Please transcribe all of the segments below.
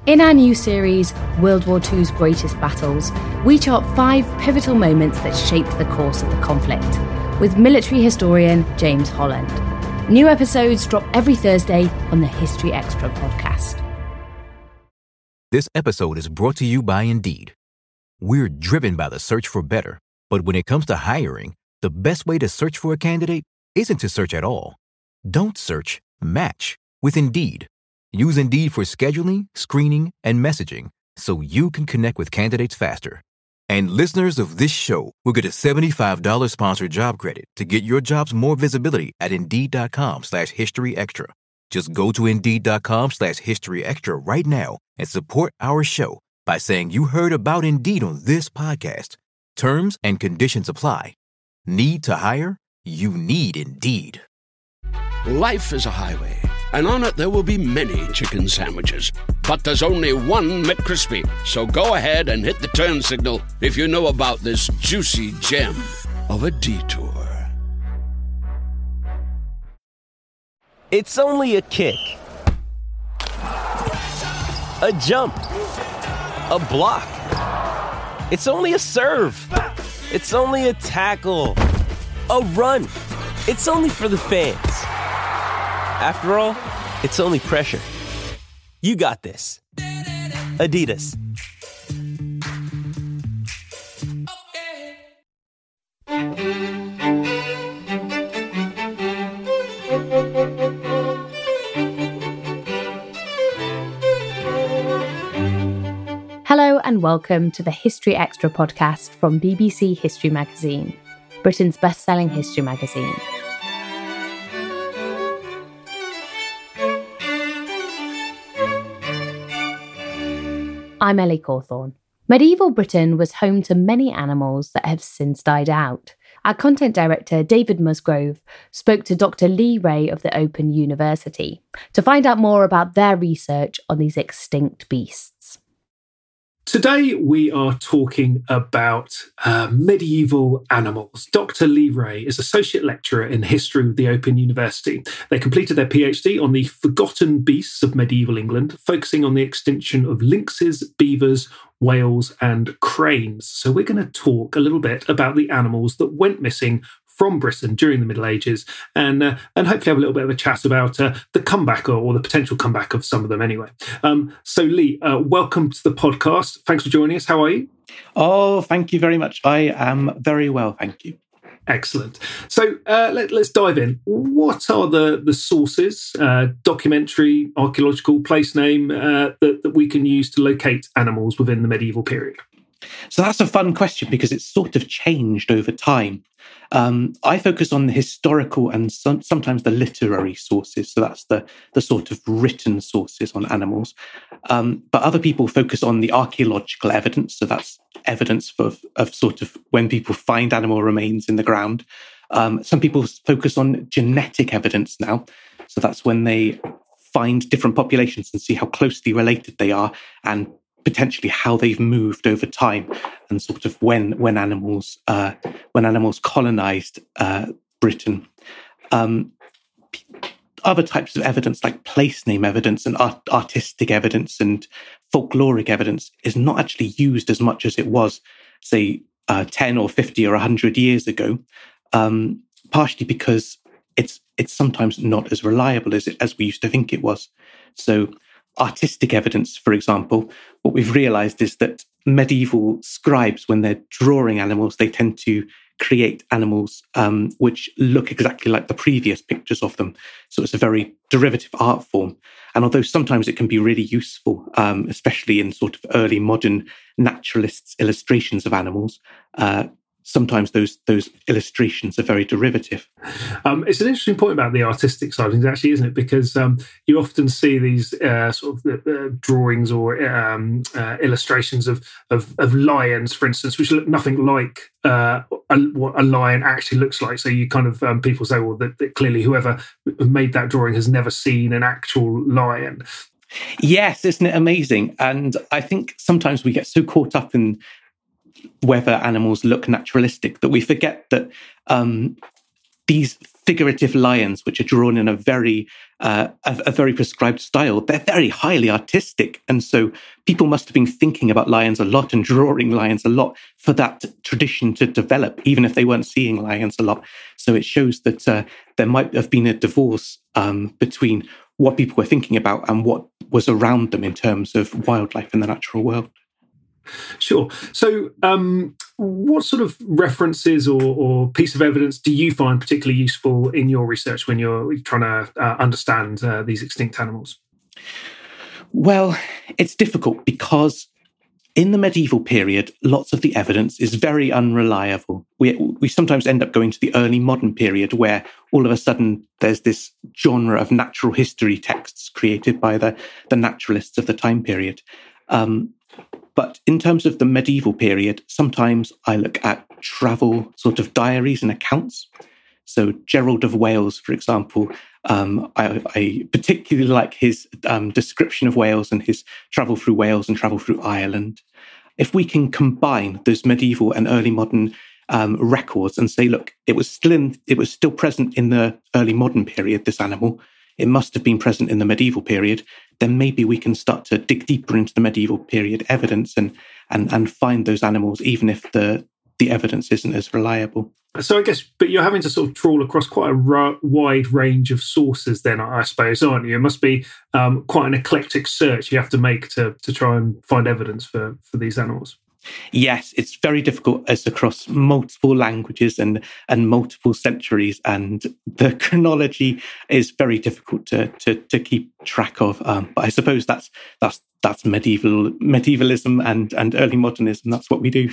In our new series, World War II's Greatest Battles, we chart 5 pivotal moments that shaped the course of the conflict, with military historian James Holland. New episodes drop every Thursday on the History Extra podcast. This episode is brought to you by Indeed. We're driven by the search for better, but when it comes to hiring, the best way to search for a candidate isn't to search at all. Don't search, match with Indeed. Use Indeed for scheduling, screening, and messaging so you can connect with candidates faster. And listeners of this show will get a $75 sponsored job credit to get your jobs more visibility at Indeed.com/HistoryExtra. Just go to Indeed.com/HistoryExtra right now and support our show by saying you heard about Indeed on this podcast. Terms and conditions apply. Need to hire? You need Indeed. Life is a highway, and on it there will be many chicken sandwiches. But there's only one McCrispy. So go ahead and hit the turn signal if you know about this juicy gem of a detour. It's only a kick, a jump, a block. It's only a serve. It's only a tackle, a run. It's only for the fans. After all, it's only pressure. You got this. Adidas. Hello and welcome to the History Extra podcast from BBC History Magazine, Britain's best-selling history magazine. I'm Ellie Cawthorne. Medieval Britain was home to many animals that have since died out. Our content director, David Musgrove, spoke to Dr. Lee Ray of the Open University to find out more about their research on these extinct beasts. Today we are talking about medieval animals. Dr. Lee Ray is Associate Lecturer in History with the Open University. They completed their PhD on the forgotten beasts of medieval England, focusing on the extinction of lynxes, beavers, whales and cranes. So we're going to talk a little bit about the animals that went missing from Britain during the Middle Ages and hopefully have a little bit of a chat about the comeback or the potential comeback of some of them anyway. So Lee, welcome to the podcast. Thanks for joining us. How are you? Oh, thank you very much. I am very well, thank you. Excellent. So let's dive in. What are the sources, documentary, archaeological, place name that we can use to locate animals within the medieval period? So that's a fun question because it's sort of changed over time. I focus on the historical and sometimes the literary sources. So that's the sort of written sources on animals. But other people focus on the archaeological evidence. So that's evidence of sort of when people find animal remains in the ground. Some people focus on genetic evidence now. So that's when they find different populations and see how closely related they are and potentially how they've moved over time and sort of when animals colonized Britain. Other types of evidence like place name evidence and artistic evidence and folkloric evidence is not actually used as much as it was, say, 10 or 50 or 100 years ago, partially because it's sometimes not as reliable as we used to think it was. So artistic evidence, for example, what we've realized is that medieval scribes, when they're drawing animals, they tend to create animals which look exactly like the previous pictures of them. So it's a very derivative art form. And although sometimes it can be really useful, especially in sort of early modern naturalists' illustrations of animals, sometimes those illustrations are very derivative. It's an interesting point about the artistic side of things, actually, isn't it? Because you often see these sort of drawings or illustrations of lions, for instance, which look nothing like what a lion actually looks like. So you kind of people say, well, that clearly whoever made that drawing has never seen an actual lion. Yes, isn't it amazing? And I think sometimes we get so caught up in whether animals look naturalistic that we forget that these figurative lions, which are drawn in a very a very prescribed style. They're very highly artistic. And so people must have been thinking about lions a lot and drawing lions a lot for that tradition to develop, even if they weren't seeing lions a lot. So it shows that there might have been a divorce between what people were thinking about and what was around them in terms of wildlife in the natural world. Sure. So what sort of references or piece of evidence do you find particularly useful in your research when you're trying to understand these extinct animals? Well, it's difficult because in the medieval period, lots of the evidence is very unreliable. We sometimes end up going to the early modern period where all of a sudden there's this genre of natural history texts created by the naturalists of the time period. But in terms of the medieval period, sometimes I look at travel sort of diaries and accounts. So Gerald of Wales, for example, I particularly like his description of Wales and his travel through Wales and travel through Ireland. If we can combine those medieval and early modern records and say, look, it was still present in the early modern period, this animal, it must have been present in the medieval period, then maybe we can start to dig deeper into the medieval period evidence and find those animals, even if the evidence isn't as reliable. So I guess, but you're having to sort of trawl across quite a wide range of sources then, I suppose, aren't you? It must be quite an eclectic search you have to make to try and find evidence for these animals. Yes, it's very difficult as across multiple languages and multiple centuries, and the chronology is very difficult to keep track of. But I suppose that's medievalism and early modernism. That's what we do.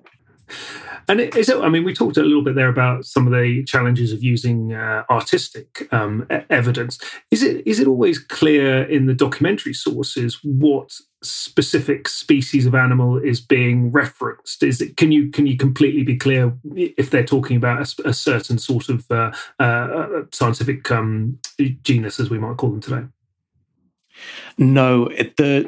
And we talked a little bit there about some of the challenges of using artistic evidence. Is it always clear in the documentary sources what specific species of animal is being referenced? Can you completely be clear if they're talking about a certain sort of scientific genus, as we might call them today? No,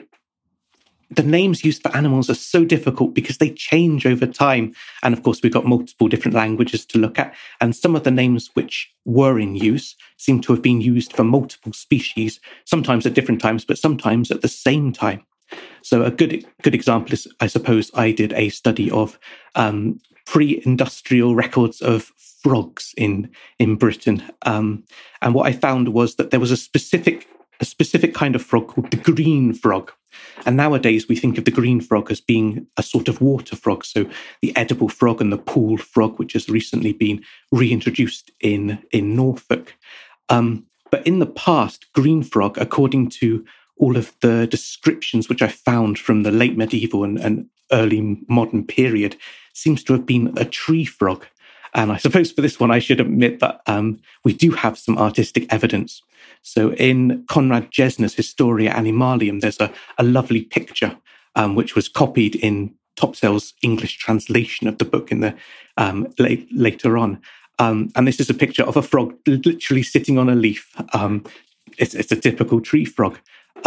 the names used for animals are so difficult because they change over time. And of course, we've got multiple different languages to look at. And some of the names which were in use seem to have been used for multiple species, sometimes at different times, but sometimes at the same time. So a good example is, I suppose, I did a study of pre-industrial records of frogs in Britain. And what I found was that there was a specific kind of frog called the green frog. And nowadays we think of the green frog as being a sort of water frog. So the edible frog and the pool frog, which has recently been reintroduced in Norfolk. But in the past, green frog, according to all of the descriptions which I found from the late medieval and early modern period, seems to have been a tree frog. And I suppose for this one, I should admit that we do have some artistic evidence. So in Conrad Gesner's Historia Animalium, there's a lovely picture which was copied in Topsell's English translation of the book in the later on. And this is a picture of a frog literally sitting on a leaf. It's a typical tree frog.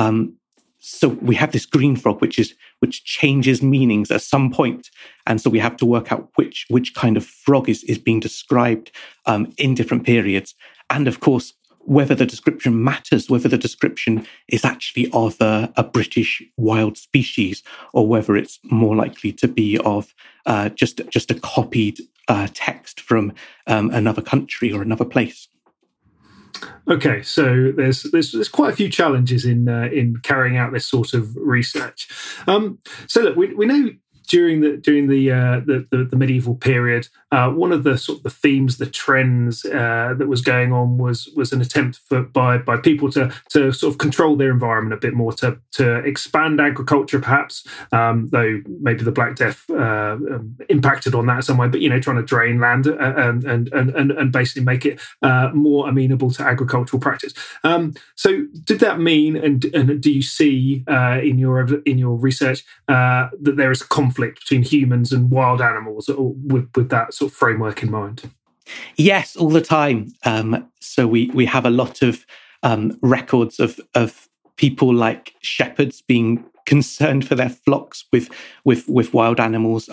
So we have this green frog, which changes meanings at some point. And so we have to work out which kind of frog is being described in different periods. And of course, whether the description matters, whether the description is actually of a British wild species, or whether it's more likely to be of just a copied text from another country or another place. Okay, so there's quite a few challenges in carrying out this sort of research. So look, we know during the medieval period, one of the sort of the themes, the trends that was going on was an attempt by people to sort of control their environment a bit more, to expand agriculture, perhaps, though maybe the Black Death impacted on that in some way. But trying to drain land and basically make it more amenable to agricultural practice. So did that mean, and do you see in your research that there is a conflict between humans and wild animals with that sort of framework in mind? Yes, all the time. So we have a lot of records of people like shepherds being concerned for their flocks with wild animals,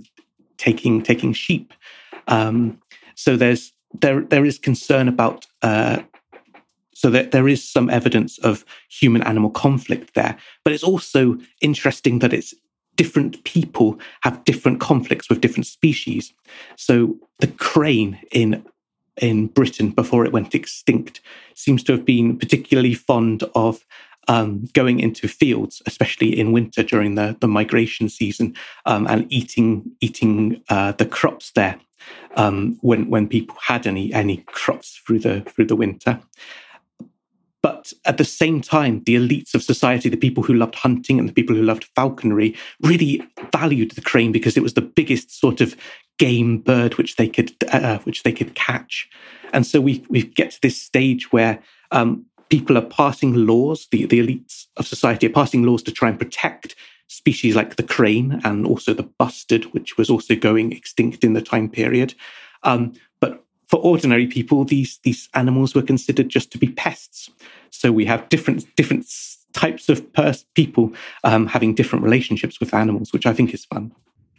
taking sheep. So there is concern about So that there is some evidence of human-animal conflict there. But it's also interesting that it's different people have different conflicts with different species. So the crane in Britain before it went extinct seems to have been particularly fond of going into fields, especially in winter during the migration season, and eating the crops there when people had any crops through the winter. But at the same time, the elites of society, the people who loved hunting and the people who loved falconry, really valued the crane because it was the biggest sort of game bird which they could catch. And so we get to this stage where people are passing laws, the elites of society are passing laws to try and protect species like the crane and also the bustard, which was also going extinct in the time period. But for ordinary people, these animals were considered just to be pests. So we have different types of people having different relationships with animals, which I think is fun.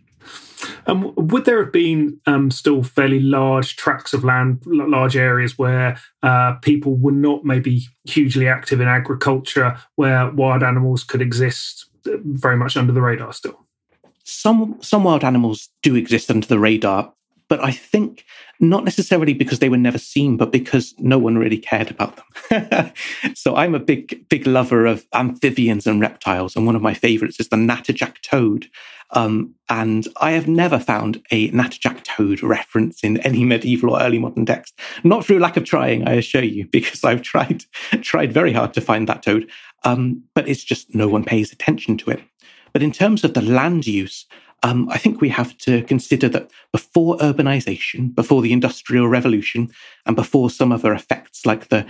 Would there have been still fairly large tracts of land, large areas where people were not maybe hugely active in agriculture, where wild animals could exist very much under the radar still? Some wild animals do exist under the radar, but I think not necessarily because they were never seen, but because no one really cared about them. So I'm a big lover of amphibians and reptiles, and one of my favourites is the natterjack toad. And I have never found a natterjack toad reference in any medieval or early modern text. Not through lack of trying, I assure you, because I've tried very hard to find that toad. But it's just no one pays attention to it. But in terms of the land use, I think we have to consider that before urbanization, before the Industrial Revolution, and before some other effects like the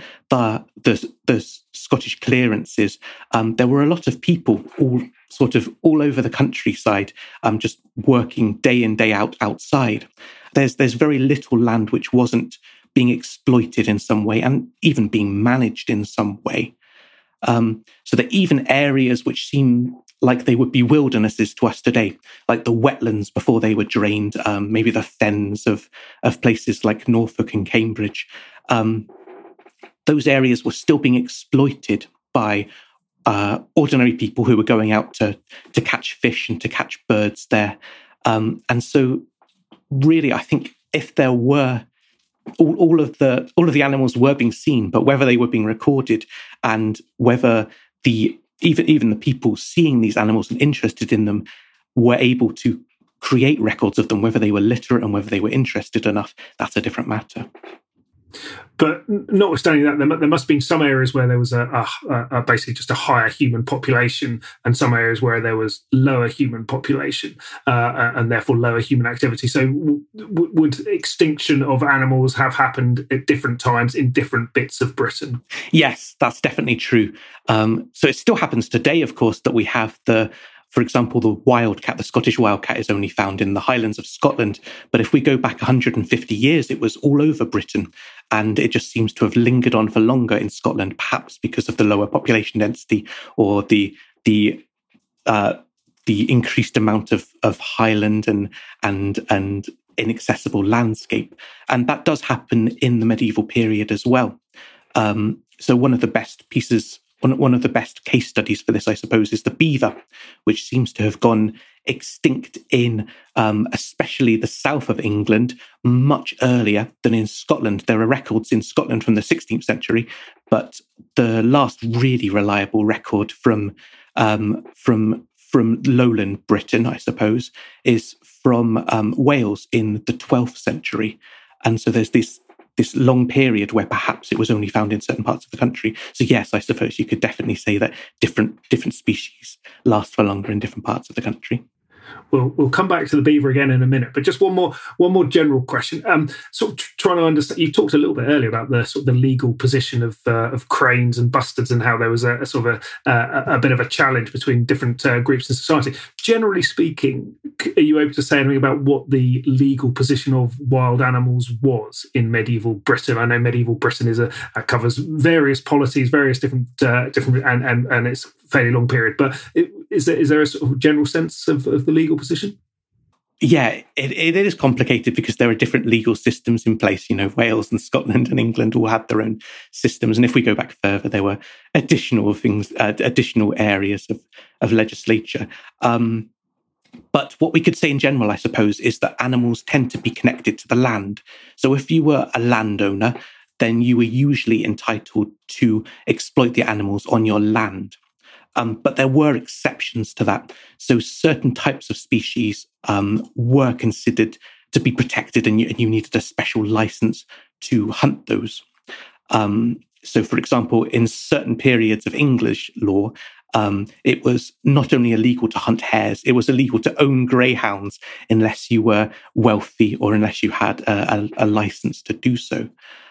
Scottish clearances, there were a lot of people all over the countryside, just working day in, day out outside. There's very little land which wasn't being exploited in some way and even being managed in some way. So that even areas which seem like they would be wildernesses to us today, like the wetlands before they were drained, maybe the fens of places like Norfolk and Cambridge, those areas were still being exploited by ordinary people who were going out to catch fish and to catch birds there. And so really, I think if there were all of the animals were being seen, but whether they were being recorded and whether even the people seeing these animals and interested in them were able to create records of them, whether they were literate and whether they were interested enough, that's a different matter. But notwithstanding that, there must have been some areas where there was basically just a higher human population, and some areas where there was lower human population and therefore lower human activity. So would extinction of animals have happened at different times in different bits of Britain? Yes, that's definitely true. So it still happens today, of course, that we have for example, the wildcat, the Scottish wildcat, is only found in the Highlands of Scotland. But if we go back 150 years, it was all over Britain. And it just seems to have lingered on for longer in Scotland, perhaps because of the lower population density or the increased amount of highland and inaccessible landscape. And that does happen in the medieval period as well. So one of the best case studies for this, I suppose, is the beaver, which seems to have gone extinct in especially the south of England much earlier than in Scotland. There are records in Scotland from the 16th century, but the last really reliable record from lowland Britain, I suppose, is from Wales in the 12th century. And so there's this long period where perhaps it was only found in certain parts of the country. So yes, I suppose you could definitely say that different species last for longer in different parts of the country. We'll come back to the beaver again in a minute, but just one more general question. Sort of trying to understand. You talked a little bit earlier about the legal position of cranes and bustards and how there was a sort of a bit of a challenge between different groups in society. Generally speaking, are you able to say anything about what the legal position of wild animals was in medieval Britain? I know medieval Britain covers various polities, various different and it's a fairly long period. But is there a sort of general sense of the legal position? Yeah, it is complicated because there are different legal systems in place. Wales and Scotland and England all had their own systems. And if we go back further, there were additional things, additional areas of legislature. But what we could say in general, I suppose, is that animals tend to be connected to the land. So if you were a landowner, then you were usually entitled to exploit the animals on your land. But there were exceptions to that. So certain types of species were considered to be protected, and you needed a special license to hunt those. So, for example, in certain periods of English law, it was not only illegal to hunt hares, it was illegal to own greyhounds unless you were wealthy or unless you had a license to do so.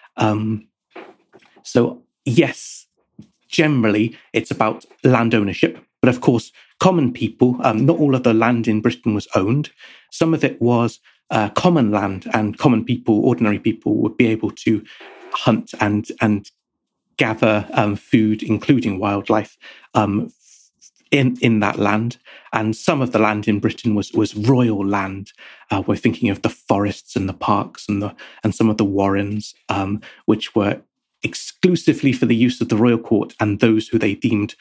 So, yes, generally, it's about land ownership. But of course, common people, not all of the land in Britain was owned. Some of it was common land, and common people, ordinary people, would be able to hunt and gather food, including wildlife, in that land. And some of the land in Britain was royal land. We're thinking of the forests and the parks and some of the warrens, which were exclusively for the use of the royal court and those who they deemed,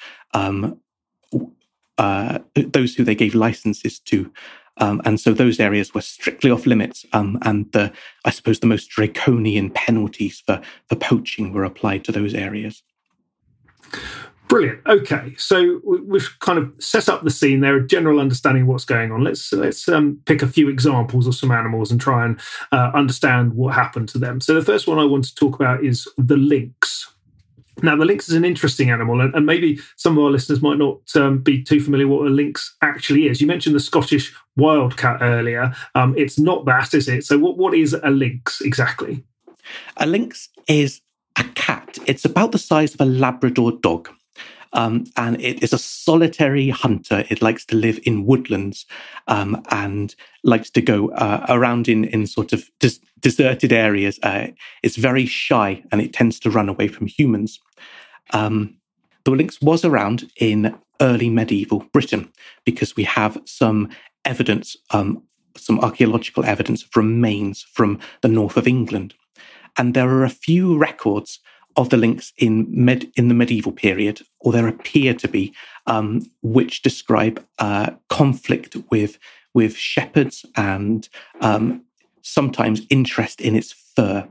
those who they gave licenses to. And so those areas were strictly off limits. And I suppose the most draconian penalties for poaching were applied to those areas. Brilliant. Okay, so we've kind of set up the scene there, a general understanding of what's going on. Let's pick a few examples of some animals and try and understand what happened to them. So the first one I want to talk about is the lynx. Now, the lynx is an interesting animal, and maybe some of our listeners might not be too familiar what a lynx actually is. You mentioned the Scottish wildcat earlier. It's not that, is it? So what is a lynx exactly? A lynx is a cat. It's about the size of a Labrador dog. And it is a solitary hunter. It likes to live in woodlands and likes to go around in sort of deserted areas. It's very shy, and it tends to run away from humans. The lynx was around in early medieval Britain because we have some evidence, some archaeological evidence of remains from the north of England. And there are a few records of the lynx in the medieval period, or there appear to be, which describe conflict with shepherds and sometimes interest in its fur.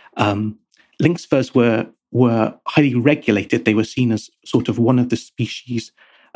Lynx furs were highly regulated. They were seen as sort of one of the species.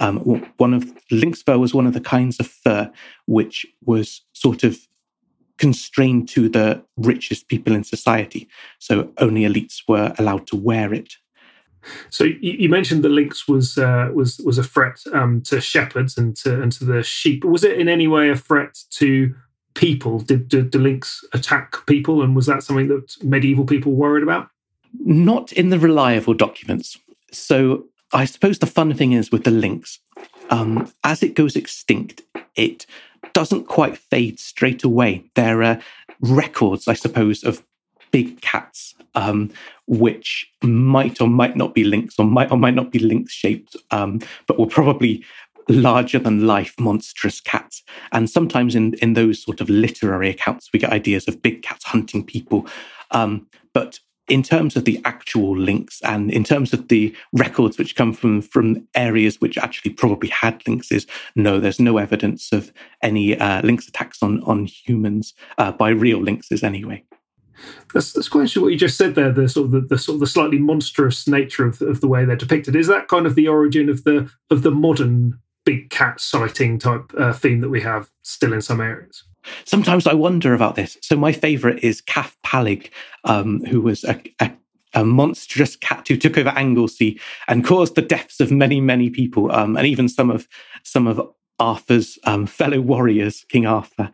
Lynx fur was one of the kinds of fur which was sort of constrained to the richest people in society. So only elites were allowed to wear it. So you mentioned the lynx was a threat to shepherds and to the sheep. Was it in any way a threat to people? Did the lynx attack people, and was that something that medieval people worried about? Not in the reliable documents. So I suppose the fun thing is with the lynx, as it goes extinct, it doesn't quite fade straight away. There are records, I suppose, of big cats, which might or might not be lynx, or might not be lynx-shaped, but were probably larger than life, monstrous cats. And sometimes in those sort of literary accounts, we get ideas of big cats hunting people. But in terms of the actual lynx, and in terms of the records which come from areas which actually probably had lynxes, no, there's no evidence of any lynx attacks on humans by real lynxes anyway. That's quite interesting what you just said there. The slightly monstrous nature of the way they're depicted. Is that kind of the origin of the modern big cat sighting type theme that we have still in some areas? Sometimes I wonder about this. So my favourite is Cath Pallig, who was a monstrous cat who took over Anglesey and caused the deaths of many, many people, and even some of Arthur's fellow warriors, King Arthur.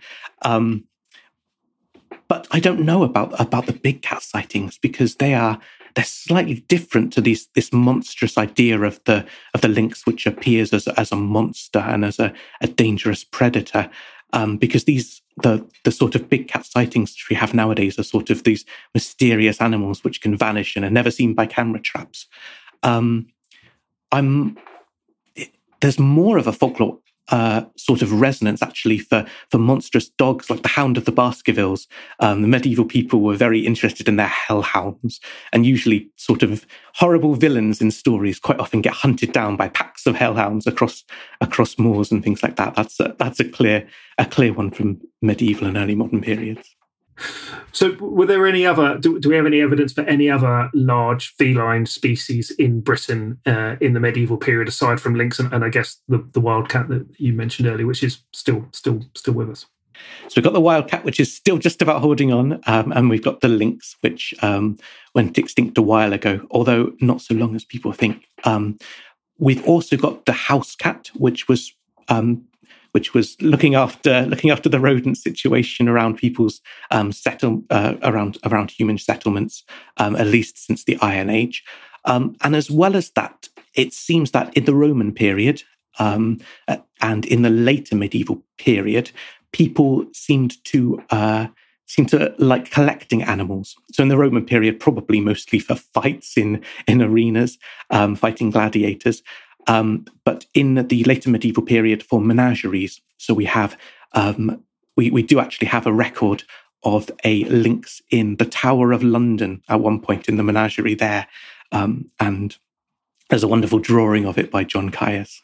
But I don't know about the big cat sightings because they're slightly different to this monstrous idea of the lynx, which appears as a monster and as a dangerous predator. Because the sort of big cat sightings we have nowadays are sort of these mysterious animals which can vanish and are never seen by camera traps. There's more of a folklore sort of resonance actually for monstrous dogs like the Hound of the Baskervilles. The medieval people were very interested in their hellhounds, and usually sort of horrible villains in stories quite often get hunted down by packs of hellhounds across moors and things like that. That's a clear one from medieval and early modern periods. So were there any other, do we have any evidence for any other large feline species in Britain in the medieval period, aside from lynx and I guess the wildcat that you mentioned earlier, which is still with us? So we've got the wildcat, which is still just about holding on, and we've got the lynx, which went extinct a while ago, although not so long as people think. We've also got the house cat, which was looking after the rodent situation around people's around human settlements, at least since the Iron Age. And as well as that, it seems that in the Roman period and in the later medieval period, people seemed to like collecting animals. So in the Roman period, probably mostly for fights in arenas, fighting gladiators. But in the later medieval period for menageries, so we have we do actually have a record of a lynx in the Tower of London at one point in the menagerie there, and there's a wonderful drawing of it by John Caius.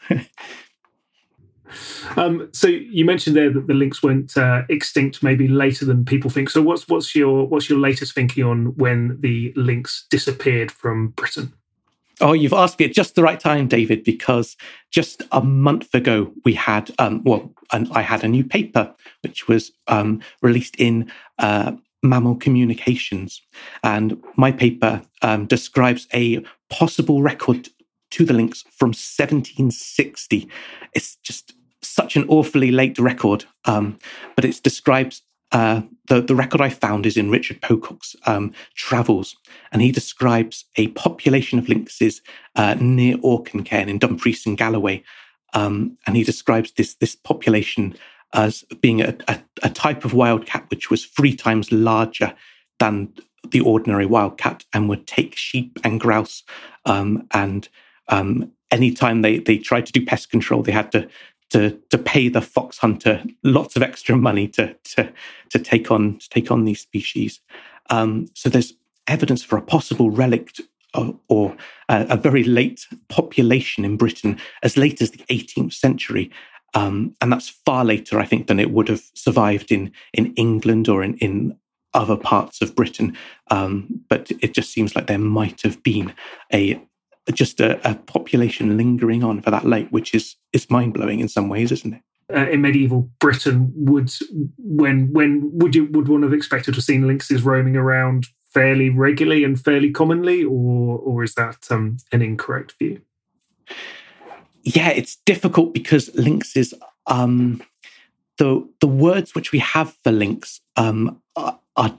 So you mentioned there that the lynx went extinct maybe later than people think. So what's your latest thinking on when the lynx disappeared from Britain? Oh, you've asked me at just the right time, David, because just a month ago we had, I had a new paper which was released in Mammal Communications. And my paper describes a possible record to the lynx from 1760. It's just such an awfully late record, but it describes the record I found is in Richard Pocock's Travels, and he describes a population of lynxes near Auchencairn in Dumfries and Galloway, and he describes this population as being a type of wildcat which was 3 times larger than the ordinary wildcat and would take sheep and grouse, and anytime they tried to do pest control, they had to pay the fox hunter lots of extra money to take on these species. So there's evidence for a possible relic or a very late population in Britain as late as the 18th century. And that's far later, I think, than it would have survived in England or in other parts of Britain. But it just seems like there might have been a population lingering on for that late, which is mind-blowing in some ways, isn't it? In medieval Britain, would one have expected to have seen lynxes roaming around fairly regularly and fairly commonly, or is that an incorrect view? Yeah, it's difficult because lynxes, the words which we have for lynx are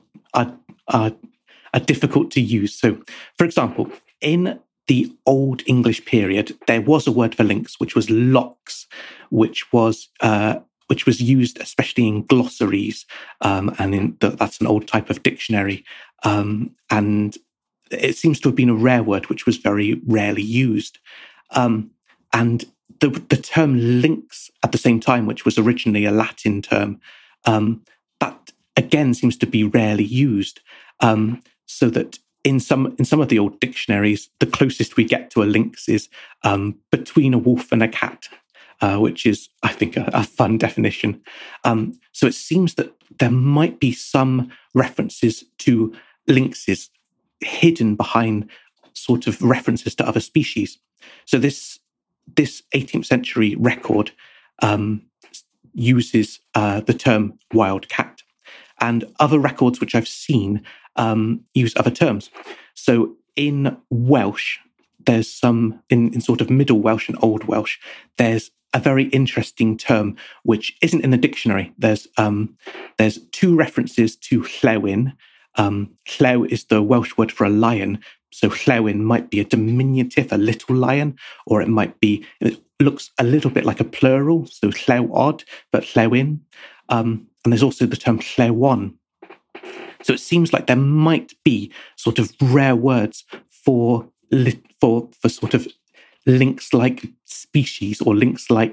difficult to use. So, for example, in the Old English period, there was a word for lynx, which was lox, which was used especially in glossaries, and that's an old type of dictionary. And it seems to have been a rare word, which was very rarely used. And the term lynx at the same time, which was originally a Latin term, that again seems to be rarely used. So that in some of the old dictionaries, the closest we get to a lynx is between a wolf and a cat, which is, I think, a fun definition. So it seems that there might be some references to lynxes hidden behind sort of references to other species. So this 18th century record uses the term wildcat, and other records which I've seen use other terms. So in Welsh, there's some, in sort of Middle Welsh and Old Welsh, there's a very interesting term which isn't in the dictionary. There's 2 references to llewin. Llew is the Welsh word for a lion. So llewin might be a diminutive, a little lion, or it looks a little bit like a plural, so llewod, but llewin. And there's also the term llewon. So it seems like there might be sort of rare words for sort of lynx-like species or lynx-like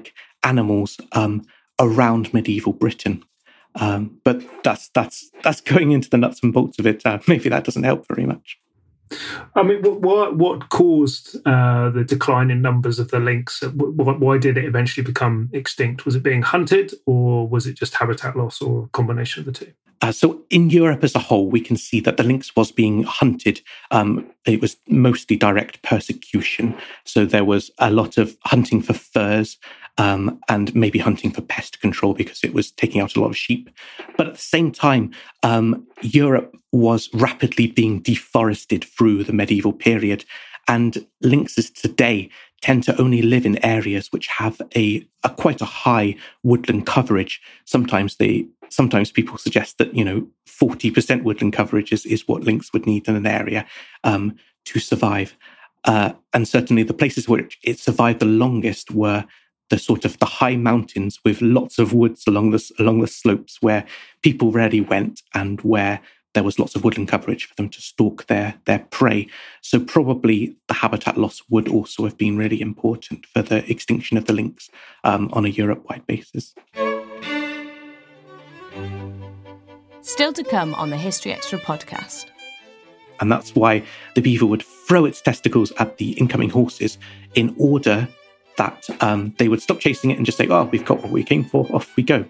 animals around medieval Britain. But that's going into the nuts and bolts of it. Maybe that doesn't help very much. I mean, what caused the decline in numbers of the lynx? Why did it eventually become extinct? Was it being hunted, or was it just habitat loss, or a combination of the two? So in Europe as a whole, we can see that the lynx was being hunted. It was mostly direct persecution. So there was a lot of hunting for furs and maybe hunting for pest control because it was taking out a lot of sheep. But at the same time, Europe was rapidly being deforested through the medieval period. And lynxes today tend to only live in areas which have a quite a high woodland coverage. Sometimes people suggest that 40% woodland coverage is what lynx would need in an area to survive. And certainly the places where it survived the longest were the sort of the high mountains with lots of woods along the slopes where people rarely went and where there was lots of woodland coverage for them to stalk their prey. So probably the habitat loss would also have been really important for the extinction of the lynx on a Europe-wide basis. Still to come on the History Extra podcast. And that's why the beaver would throw its testicles at the incoming horses in order that they would stop chasing it and just say, "Oh, we've got what we came for, off we go."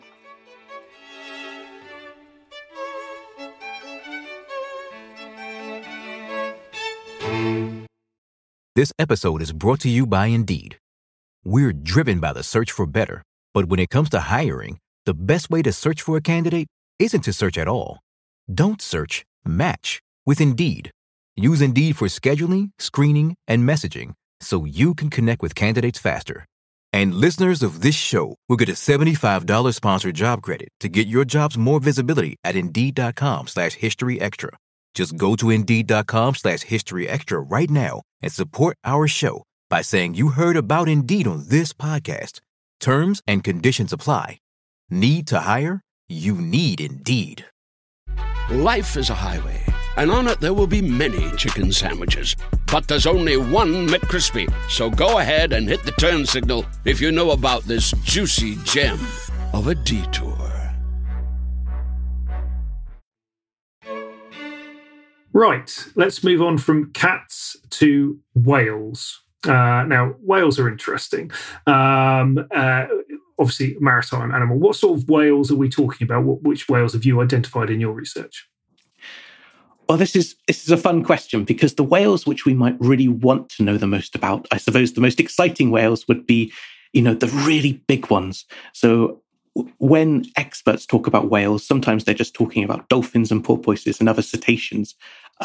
This episode is brought to you by Indeed. We're driven by the search for better, but when it comes to hiring, the best way to search for a candidate isn't to search at all. Don't search, match with Indeed. Use Indeed for scheduling, screening, and messaging so you can connect with candidates faster. And listeners of this show will get a $75 sponsored job credit to get your jobs more visibility at Indeed.com/historyextra. Just go to Indeed.com/historyextra right now and support our show by saying you heard about Indeed on this podcast. Terms and conditions apply. Need to hire? You need Indeed. Life is a highway, and on it there will be many chicken sandwiches. But there's only one McCrispy. So go ahead and hit the turn signal if you know about this juicy gem of a detour. Right, let's move on from cats to whales. Now, whales are interesting. Obviously, maritime animal. What sort of whales are we talking about? Which whales have you identified in your research? Well, this is a fun question because the whales which we might really want to know the most about, I suppose the most exciting whales would be, the really big ones. So when experts talk about whales, sometimes they're just talking about dolphins and porpoises and other cetaceans.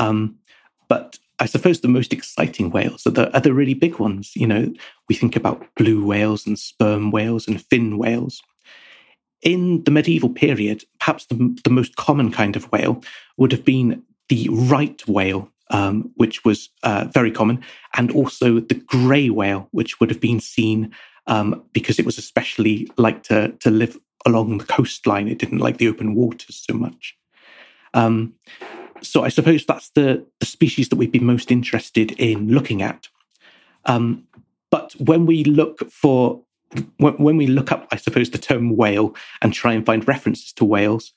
But I suppose the most exciting whales are the really big ones. We think about blue whales and sperm whales and fin whales. In the medieval period, perhaps the most common kind of whale would have been the right whale, which was very common, and also the grey whale, which would have been seen because it was especially like to live along the coastline. It didn't like the open waters so much. So I suppose that's the species that we'd be most interested in looking at. But when we look up, I suppose, the term whale and try and find references to whales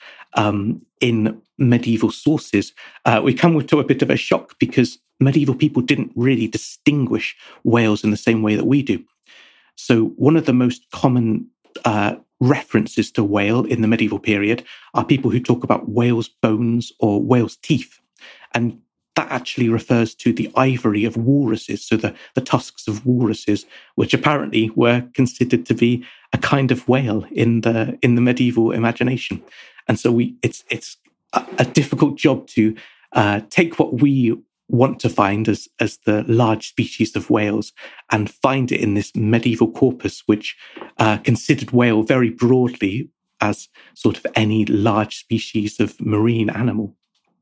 in medieval sources, we come to a bit of a shock because medieval people didn't really distinguish whales in the same way that we do. So one of the most common references to whale in the medieval period are people who talk about whale's bones or whale's teeth. And that actually refers to the ivory of walruses, so the tusks of walruses, which apparently were considered to be a kind of whale in the medieval imagination. And so it's a difficult job to take what we want to find as the large species of whales and find it in this medieval corpus, which considered whale very broadly as sort of any large species of marine animal.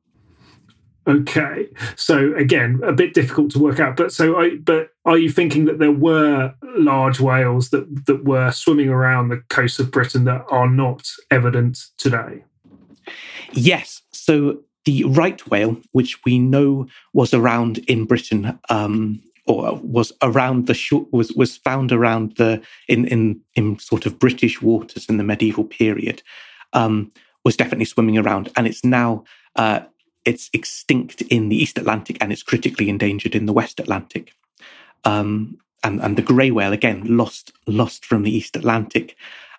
Okay, so again, a bit difficult to work out. But are you thinking that there were large whales that were swimming around the coast of Britain that are not evident today? Yes. So the right whale, which we know was around in Britain, or was around the shore, was found around the in sort of British waters in the medieval period, was definitely swimming around, and it's now it's extinct in the East Atlantic and it's critically endangered in the West Atlantic. And the grey whale again lost from the East Atlantic.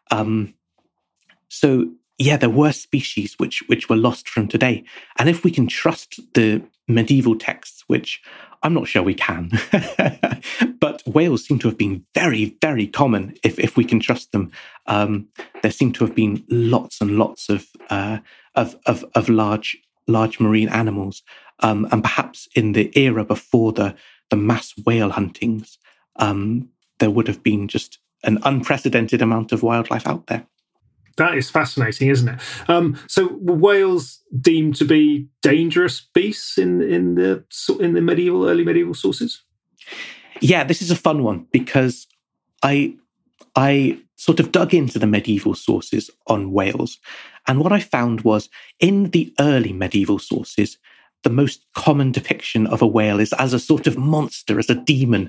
So yeah, there were species which were lost from today, and if we can trust the medieval texts, which I'm not sure we can, but whales seem to have been very, very common. If we can trust them, there seem to have been lots and lots of large marine animals, and perhaps in the era before the mass whale huntings, there would have been just an unprecedented amount of wildlife out there. That is fascinating, isn't it? So were whales deemed to be dangerous beasts in the early medieval sources? Yeah, this is a fun one because I sort of dug into the medieval sources on whales, and what I found was in the early medieval sources, the most common depiction of a whale is as a sort of monster, as a demon.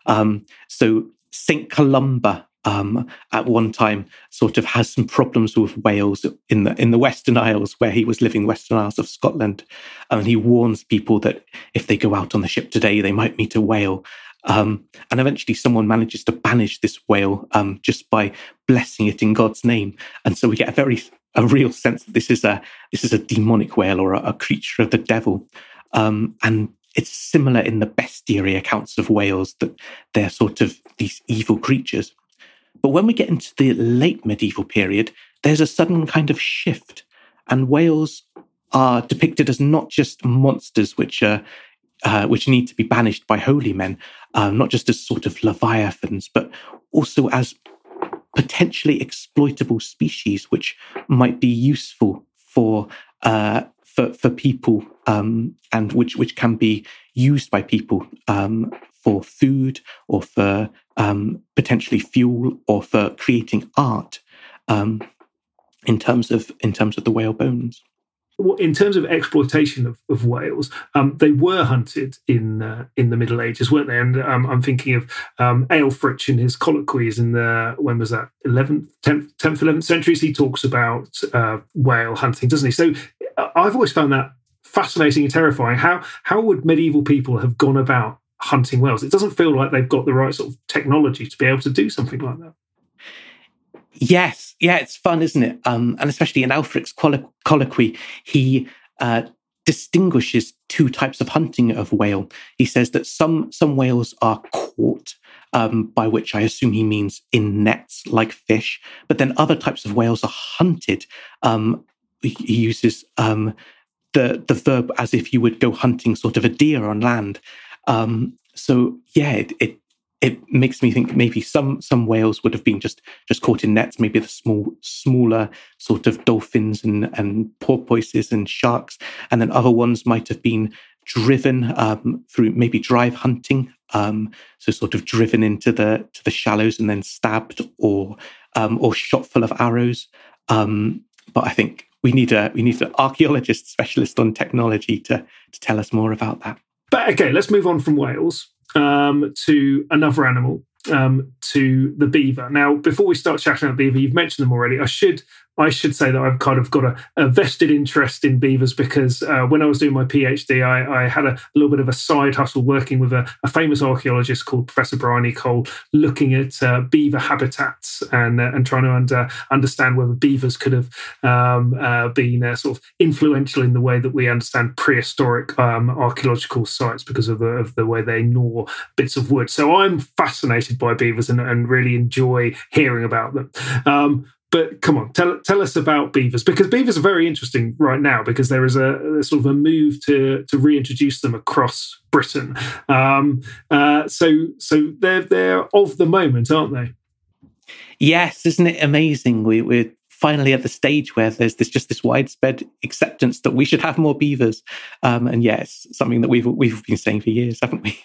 So St. Columba at one time sort of has some problems with whales in the Western Isles, where he was living, Western Isles of Scotland. And he warns people that if they go out on the ship today, they might meet a whale. And eventually someone manages to banish this whale just by blessing it in God's name. And so we get a real sense that this is a demonic whale or a creature of the devil. And it's similar in the bestiary accounts of whales, that they're sort of these evil creatures. But when we get into the late medieval period, there's a sudden kind of shift, and whales are depicted as not just monsters which need to be banished by holy men, not just as sort of leviathans, but also as potentially exploitable species which might be useful for people, and which can be used by people for food or for potentially fuel or for creating art, in terms of the whale bones. In terms of exploitation of whales, they were hunted in the Middle Ages, weren't they? And I'm thinking of Aelfric in his colloquies in the, when was that, 10th, 11th centuries. He talks about whale hunting, doesn't he? So I've always found that fascinating and terrifying. How would medieval people have gone about hunting whales? It doesn't feel like they've got the right sort of technology to be able to do something like that. Yes, yeah, it's fun, isn't it? And especially in Aelfric's colloquy, he distinguishes two types of hunting of whale. He says that some whales are caught, by which I assume he means in nets like fish, but then other types of whales are hunted. He uses the verb as if you would go hunting sort of a deer on land. So yeah, it makes me think maybe some whales would have been just caught in nets, maybe the smaller sort of dolphins and porpoises and sharks, and then other ones might have been driven through maybe drive hunting, so sort of driven into the shallows and then stabbed or shot full of arrows. But I think we need an archaeologist specialist on technology to tell us more about that. But okay, let's move on from whales to another animal, to the beaver. Now, before we start chatting about beaver, you've mentioned them already. I should say that I've kind of got a vested interest in beavers because when I was doing my PhD, I had a little bit of a side hustle working with a famous archaeologist called Professor Bryony Cole, looking at beaver habitats and trying to understand whether beavers could have been sort of influential in the way that we understand prehistoric archaeological sites because of the way they gnaw bits of wood. So I'm fascinated by beavers and really enjoy hearing about them. But come on, tell us about beavers, because beavers are very interesting right now because there is a sort of a move to reintroduce them across Britain. So they're of the moment, aren't they? Yes, isn't it amazing? We're finally at the stage where there's this widespread acceptance that we should have more beavers. And yes, something that we've been saying for years, haven't we?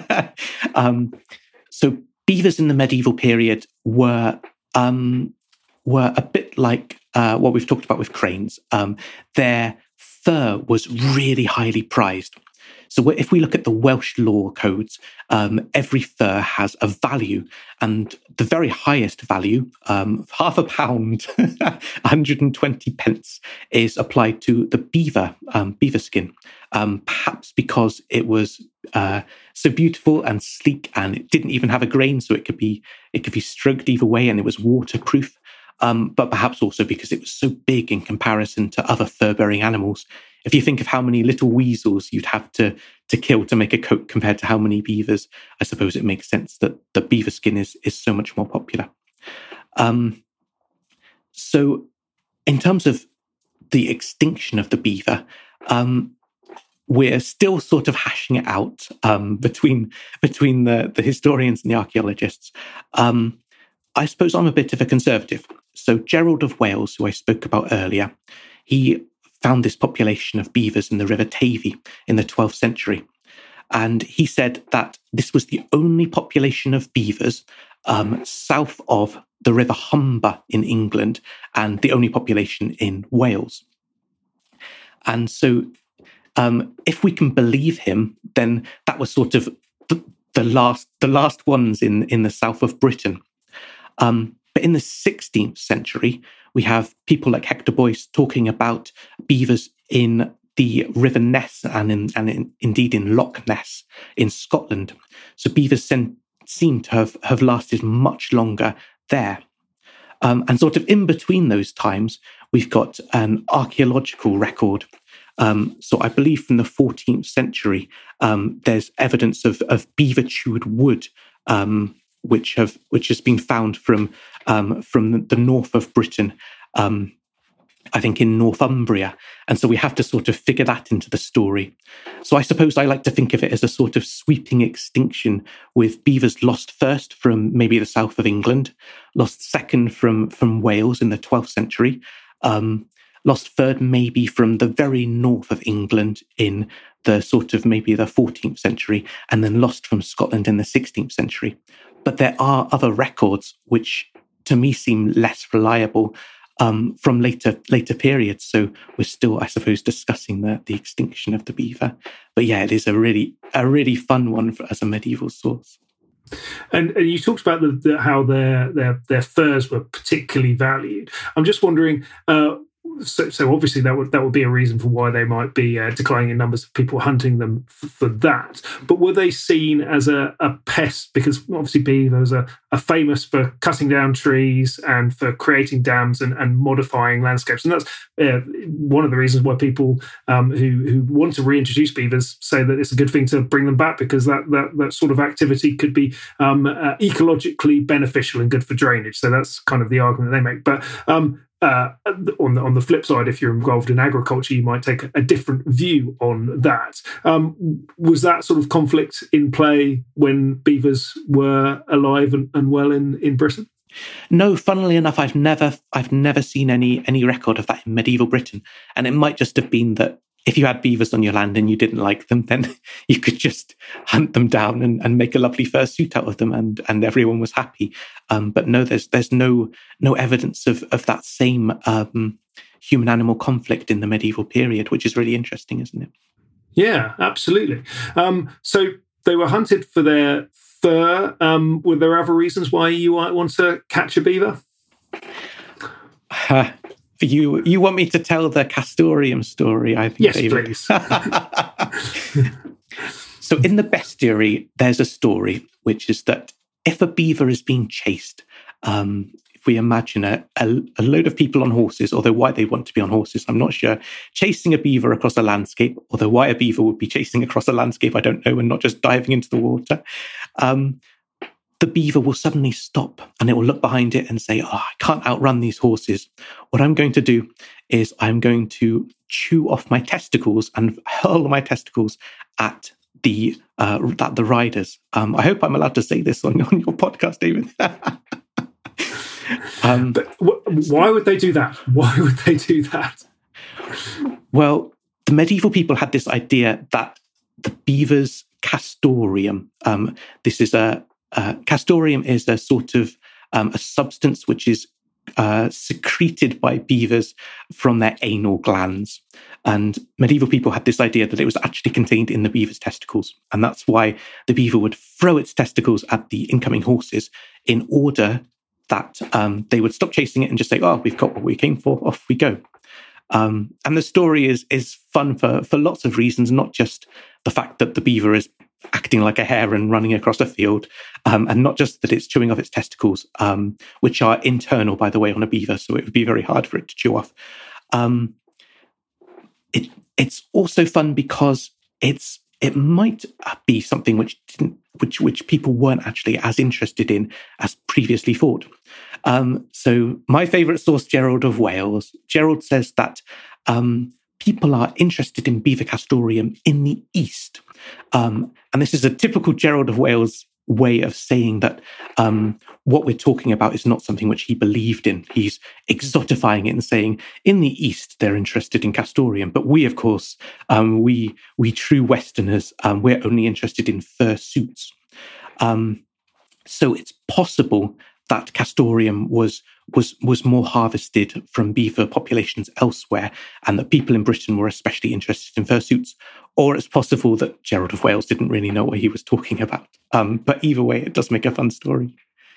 So beavers in the medieval period were a bit like what we've talked about with cranes. Their fur was really highly prized. So if we look at the Welsh law codes, every fur has a value, and the very highest value, £0.50, 120 pence, is applied to the beaver skin, perhaps because it was so beautiful and sleek, and it didn't even have a grain, so it could be stroked either way, and it was waterproof. But perhaps also because it was so big in comparison to other fur-bearing animals. If you think of how many little weasels you'd have to kill to make a coat compared to how many beavers, I suppose it makes sense that the beaver skin is so much more popular. So in terms of the extinction of the beaver, we're still sort of hashing it out between the historians and the archaeologists. I suppose I'm a bit of a conservative. So Gerald of Wales, who I spoke about earlier, he found this population of beavers in the River Tavy in the 12th century. And he said that this was the only population of beavers south of the River Humber in England, and the only population in Wales. And so if we can believe him, then that was sort of the last ones in the south of Britain. But in the 16th century, we have people like Hector Boyce talking about beavers in the River Ness and indeed in Loch Ness in Scotland. So beavers seem to have lasted much longer there. And sort of in between those times, we've got an archaeological record. So I believe from the 14th century, there's evidence of beaver-chewed wood, which has been found from the north of Britain, I think in Northumbria. And so we have to sort of figure that into the story. So I suppose I like to think of it as a sort of sweeping extinction, with beavers lost first from maybe the south of England, lost second from Wales in the 12th century, lost third maybe from the very north of England in the sort of maybe the 14th century, and then lost from Scotland in the 16th century. But there are other records which to me seem less reliable from later periods. So we're still, I suppose, discussing the extinction of the beaver. But yeah, it is a really fun one as a medieval source. And you talked about how their furs were particularly valued. I'm just wondering. So obviously that would be a reason for why they might be declining in numbers of people hunting them for that. But were they seen as a pest? Because obviously beavers are famous for cutting down trees and for creating dams and modifying landscapes. And that's one of the reasons why people who want to reintroduce beavers say that it's a good thing to bring them back, because that sort of activity could be ecologically beneficial and good for drainage. So that's kind of the argument they make. But on the flip side, if you're involved in agriculture, you might take a different view on that. Was that sort of conflict in play when beavers were alive and well in Britain? No, funnily enough, I've never seen any record of that in medieval Britain, and it might just have been that if you had beavers on your land and you didn't like them, then you could just hunt them down and make a lovely fursuit out of them, and everyone was happy. But no, there's no evidence of that same human-animal conflict in the medieval period, which is really interesting, isn't it? Yeah, absolutely. So they were hunted for their fur. Were there other reasons why you might want to catch a beaver? You want me to tell the Castoreum story, I think, yes, David? Please. So in the bestiary, there's a story, which is that if a beaver is being chased, if we imagine a load of people on horses, although why they want to be on horses, I'm not sure, chasing a beaver across a landscape, although why a beaver would be chasing across a landscape, I don't know, and not just diving into the water, the beaver will suddenly stop and it will look behind it and say, I can't outrun these horses. What I'm going to do is I'm going to chew off my testicles and hurl my testicles at the riders. I hope I'm allowed to say this on your podcast, David. But why would they do that? Why would they do that? Well, the medieval people had this idea that the beaver's castoreum, castoreum is a sort of a substance which is secreted by beavers from their anal glands. And medieval people had this idea that it was actually contained in the beaver's testicles. And that's why the beaver would throw its testicles at the incoming horses in order that they would stop chasing it and just say, oh, we've got what we came for, off we go. And the story is fun for lots of reasons, not just the fact that the beaver is acting like a hare and running across a field, and not just that it's chewing off its testicles, which are internal, by the way, on a beaver, so it would be very hard for it to chew off. It's also fun because it might be something which people weren't actually as interested in as previously thought. So my favourite source, Gerald of Wales, Gerald says that people are interested in beaver castoreum in the East. And this is a typical Gerald of Wales way of saying that what we're talking about is not something which he believed in. He's exotifying it and saying, in the East, they're interested in castoreum. But we, of course, we true Westerners, we're only interested in fur suits. So it's possible that castoreum was more harvested from beaver populations elsewhere, and that people in Britain were especially interested in fursuits. Or it's possible that Gerald of Wales didn't really know what he was talking about. But either way, it does make a fun story.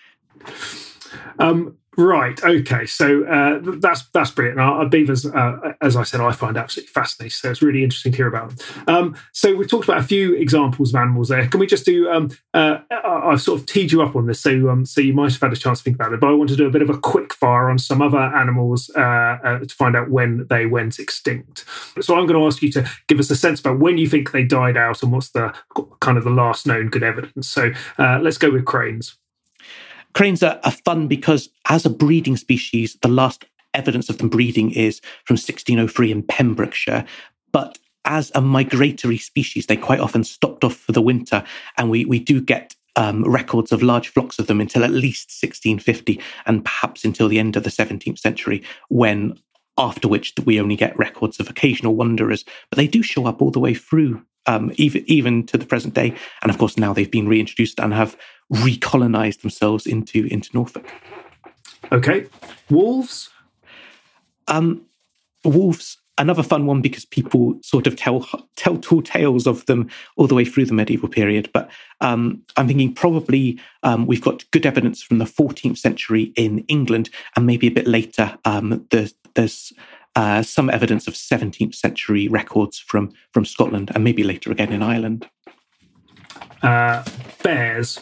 Right. Okay. So that's brilliant. Beavers, as I said, I find absolutely fascinating. So it's really interesting to hear about them. So we've talked about a few examples of animals there. Can we just do? I've sort of teed you up on this, so you might have had a chance to think about it. But I want to do a bit of a quick fire on some other animals to find out when they went extinct. So I'm going to ask you to give us a sense about when you think they died out and what's the kind of the last known good evidence. So let's go with cranes. Cranes are fun because as a breeding species, the last evidence of them breeding is from 1603 in Pembrokeshire. But as a migratory species, they quite often stopped off for the winter. And we do get records of large flocks of them until at least 1650 and perhaps until the end of the 17th century, when after which we only get records of occasional wanderers. But they do show up all the way through, even to the present day. And of course, now they've been reintroduced and have recolonized themselves into Norfolk. Okay. Wolves? Wolves, another fun one because people sort of tell tall tales of them all the way through the medieval period. But I'm thinking probably we've got good evidence from the 14th century in England, and maybe a bit later there's some evidence of 17th century records from Scotland, and maybe later again in Ireland. Bears.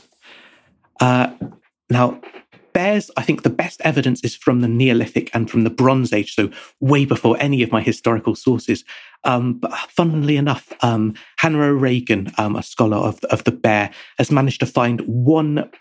Now, bears, I think the best evidence is from the Neolithic and from the Bronze Age, so way before any of my historical sources. But funnily enough, Hannah O'Regan, a scholar of the bear, has managed to find one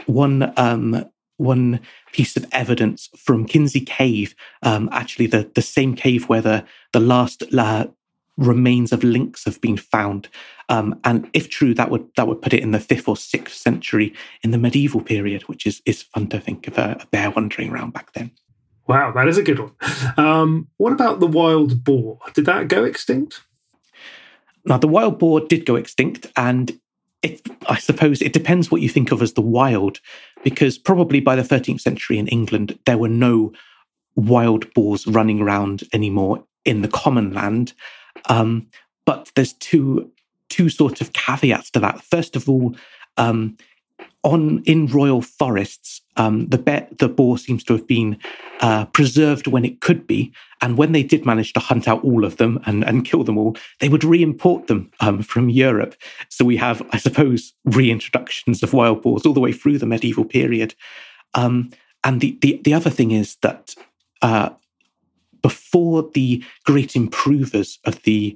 piece of evidence from Kinsey Cave, actually the same cave where the last remains of lynx have been found. And if true, that would put it in the 5th or 6th century in the medieval period, which is fun to think of a bear wandering around back then. Wow, that is a good one. What about the wild boar? Did that go extinct? Now, the wild boar did go extinct, and I suppose it depends what you think of as the wild, because probably by the 13th century in England, there were no wild boars running around anymore in the common land. But there's two sort of caveats to that. First of all, in royal forests, the boar seems to have been preserved when it could be, and when they did manage to hunt out all of them and kill them all, they would re-import them from Europe. So we have, I suppose, reintroductions of wild boars all the way through the medieval period. And the other thing is that before the great improvers of the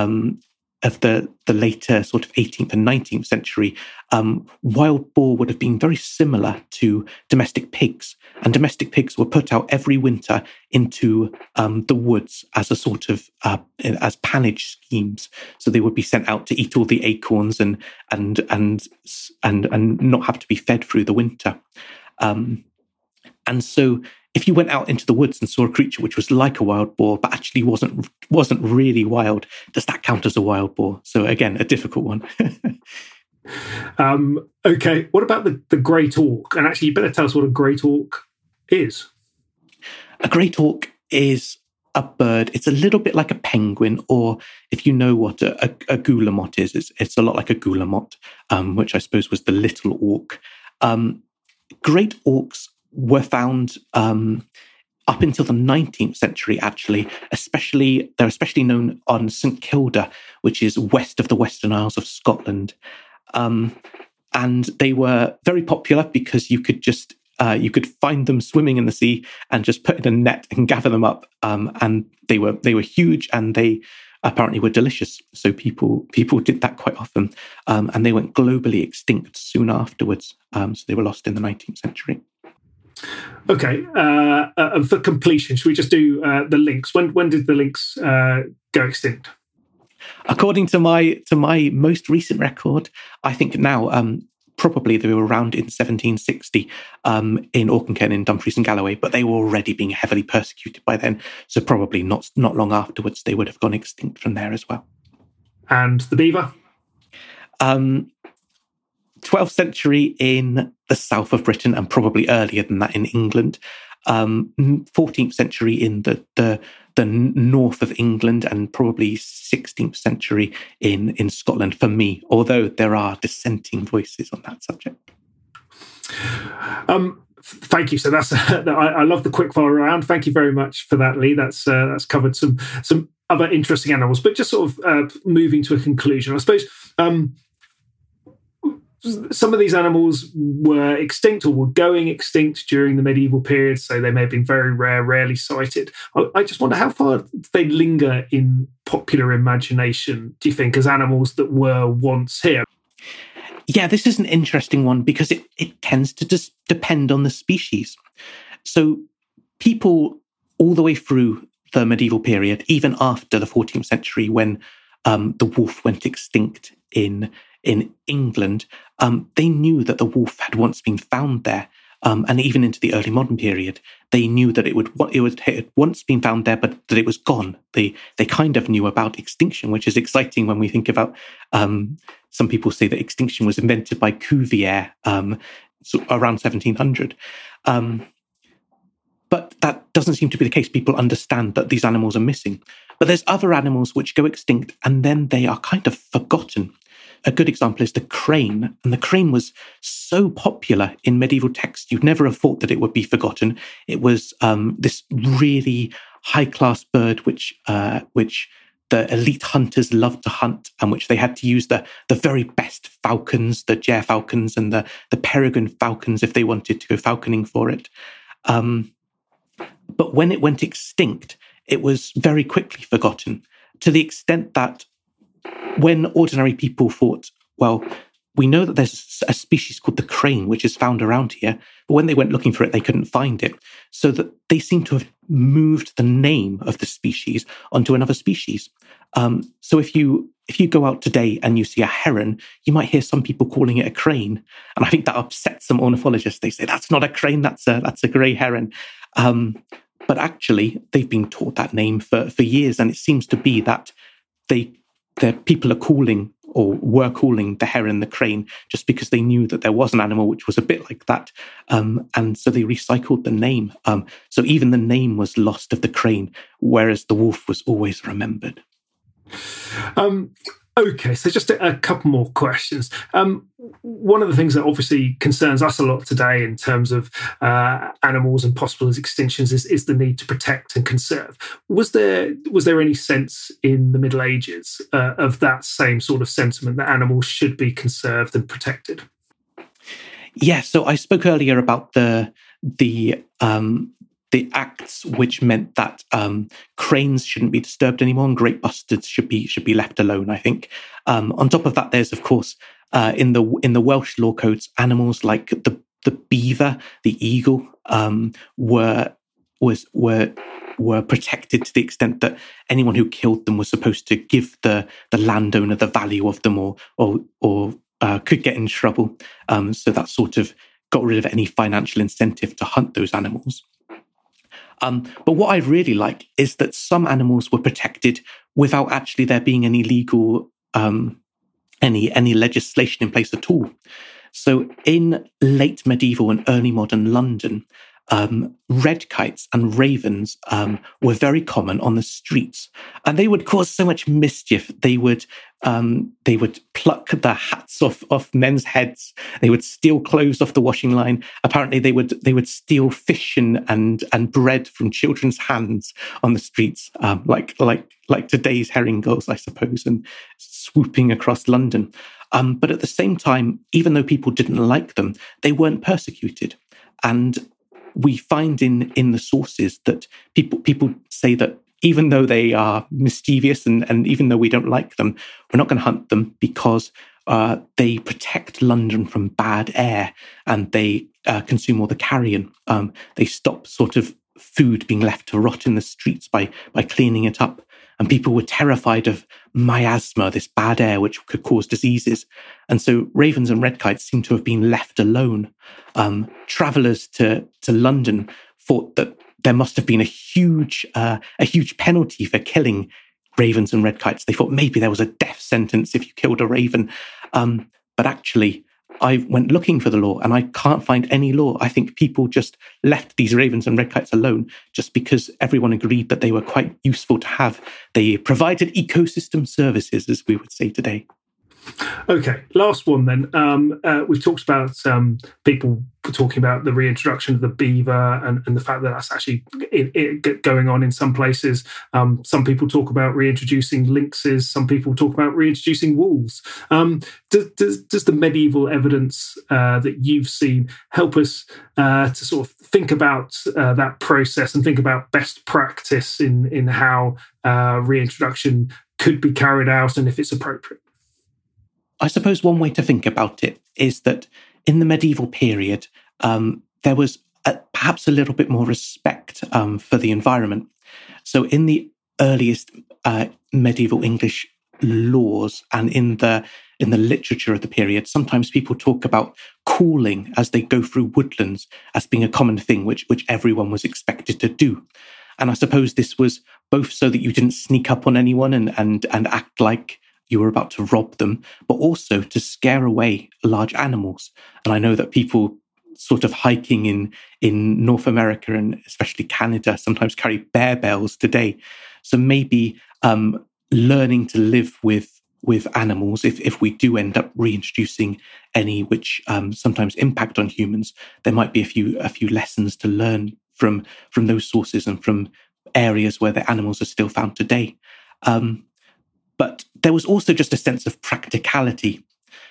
later sort of 18th and 19th century, wild boar would have been very similar to domestic pigs. And domestic pigs were put out every winter into the woods as a sort of as pannage schemes. So they would be sent out to eat all the acorns and not have to be fed through the winter. And so if you went out into the woods and saw a creature which was like a wild boar, but actually wasn't really wild, does that count as a wild boar? So again, a difficult one. Okay, what about the great auk? And actually, you better tell us what a great auk is. A great auk is a bird. It's a little bit like a penguin, or if you know what a guillemot is, it's a lot like a guillemot, which I suppose was the little auk. Great auks were found up until the 19th century, actually. They're especially known on St Kilda, which is west of the Western Isles of Scotland. And they were very popular because you could find them swimming in the sea and just put in a net and gather them up. And they were huge, and they apparently were delicious. So people did that quite often. And they went globally extinct soon afterwards. So they were lost in the 19th century. Okay. For completion, should we just do the lynx? When did the lynx go extinct? According to my most recent record, I think now probably they were around in 1760 in Auchenken, in Dumfries and Galloway, but they were already being heavily persecuted by then. So probably not long afterwards they would have gone extinct from there as well. And the beaver? 12th century in the south of Britain, and probably earlier than that in England. 14th century in the north of England, and probably 16th century in Scotland for me, although there are dissenting voices on that subject. Thank you. So that's I love the quickfire round. Thank you very much for that, Lee. That's covered some other interesting animals, but just sort of moving to a conclusion, I suppose. Some of these animals were extinct or were going extinct during the medieval period, so they may have been very rare, rarely sighted. I just wonder, how far did they linger in popular imagination, do you think, as animals that were once here? Yeah, this is an interesting one because it tends to just depend on the species. So people all the way through the medieval period, even after the 14th century when the wolf went extinct in England, they knew that the wolf had once been found there. And even into the early modern period, they knew that it had once been found there, but that it was gone. They kind of knew about extinction, which is exciting when we think about, some people say that extinction was invented by Cuvier so around 1700. But that doesn't seem to be the case. People understand that these animals are missing. But there's other animals which go extinct and then they are kind of forgotten. A good example is the crane. And the crane was so popular in medieval texts, you'd never have thought that it would be forgotten. It was this really high-class bird which the elite hunters loved to hunt, and which they had to use the very best falcons, the Ger falcons and the peregrine falcons if they wanted to go falconing for it. But when it went extinct, it was very quickly forgotten, to the extent that when ordinary people thought, well, we know that there's a species called the crane, which is found around here, but when they went looking for it, they couldn't find it. So that they seem to have moved the name of the species onto another species. So if you go out today and you see a heron, you might hear some people calling it a crane. And I think that upsets some ornithologists. They say, that's not a crane, that's a grey heron. But actually, they've been taught that name for years, and it seems to be that the people are calling, or were calling, the heron the crane just because they knew that there was an animal which was a bit like that. And so they recycled the name. So even the name was lost of the crane, whereas the wolf was always remembered. Okay, so just a couple more questions. One of the things that obviously concerns us a lot today in terms of animals and possible extinctions is the need to protect and conserve. Was there any sense in the Middle Ages of that same sort of sentiment, that animals should be conserved and protected? Yeah, so I spoke earlier about the acts which meant that cranes shouldn't be disturbed anymore and great bustards should be left alone, I think. On top of that, there's of course in the Welsh law codes, animals like the beaver, the eagle, were protected to the extent that anyone who killed them was supposed to give the landowner the value of them, or could get in trouble. So that sort of got rid of any financial incentive to hunt those animals. But what I really like is that some animals were protected without actually there being any legal, any legislation in place at all. So in late medieval and early modern London, red kites and ravens were very common on the streets, and they would cause so much mischief. They would pluck the hats off men's heads. They would steal clothes off the washing line. Apparently, they would steal fish and bread from children's hands on the streets, like today's herring gulls, I suppose, and swooping across London. But at the same time, even though people didn't like them, they weren't persecuted. And we find in the sources that people say that even though they are mischievous and even though we don't like them, we're not going to hunt them because they protect London from bad air and they consume all the carrion. They stop sort of food being left to rot in the streets by cleaning it up. And people were terrified of miasma, this bad air which could cause diseases. And so ravens and red kites seem to have been left alone. Travellers to London thought that there must have been a huge penalty for killing ravens and red kites. They thought maybe there was a death sentence if you killed a raven. But actually, I went looking for the law and I can't find any law. I think people just left these ravens and red kites alone just because everyone agreed that they were quite useful to have. They provided ecosystem services, as we would say today. Okay, last one then. We've talked about people talking about the reintroduction of the beaver and the fact that that's actually going on in some places. Some people talk about reintroducing lynxes. Some people talk about reintroducing wolves. Does the medieval evidence that you've seen help us to sort of think about that process and think about best practice in how reintroduction could be carried out and if it's appropriate? I suppose one way to think about it is that in the medieval period, there was perhaps a little bit more respect for the environment. So in the earliest medieval English laws and in the literature of the period, sometimes people talk about calling as they go through woodlands as being a common thing which everyone was expected to do. And I suppose this was both so that you didn't sneak up on anyone and act like you were about to rob them, but also to scare away large animals. And I know that people sort of hiking in North America and especially Canada sometimes carry bear bells today. So maybe learning to live with animals, if we do end up reintroducing any which sometimes impact on humans, there might be a few lessons to learn from those sources and from areas where the animals are still found today. But there was also just a sense of practicality,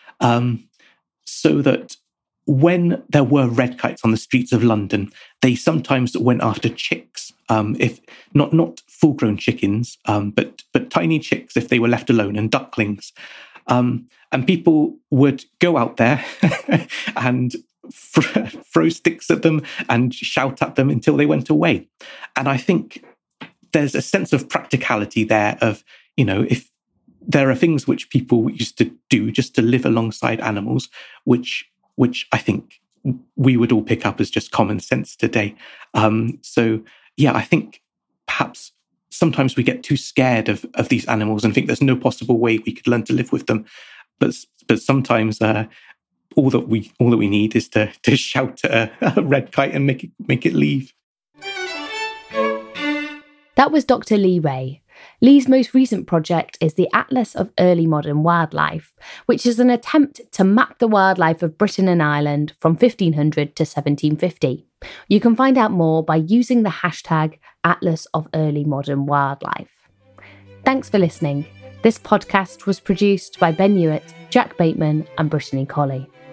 so that when there were red kites on the streets of London, they sometimes went after chicks, if not full-grown chickens, but tiny chicks if they were left alone, and ducklings. And people would go out there and throw sticks at them and shout at them until they went away. And I think there's a sense of practicality there of, if there are things which people used to do just to live alongside animals, which I think we would all pick up as just common sense today. I think perhaps sometimes we get too scared of these animals and think there's no possible way we could learn to live with them. But sometimes all that we need is to shout at a red kite and make it leave. That was Dr. Lee Ray. Lee's most recent project is the Atlas of Early Modern Wildlife, which is an attempt to map the wildlife of Britain and Ireland from 1500 to 1750. You can find out more by using the hashtag Atlas of Early Modern Wildlife. Thanks for listening. This podcast was produced by Ben Hewitt, Jack Bateman and Brittany Colley.